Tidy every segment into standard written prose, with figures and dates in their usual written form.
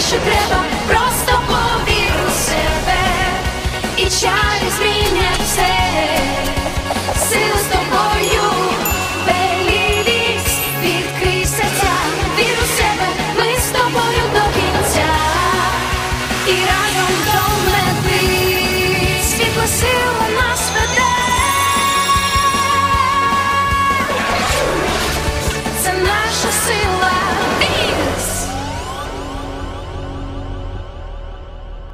що треба, просто повір у себе, і чари змінять все. Сила з тобою, Белівікс, відкрий серця, вір у себе, ми з тобою до кінця, і разом до мети, світла сила нас веде. Це наша сила, Вікс.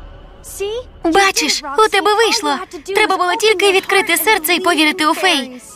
Бачиш, у тебе вийшло. Треба було тільки відкрити серце і повірити у фей.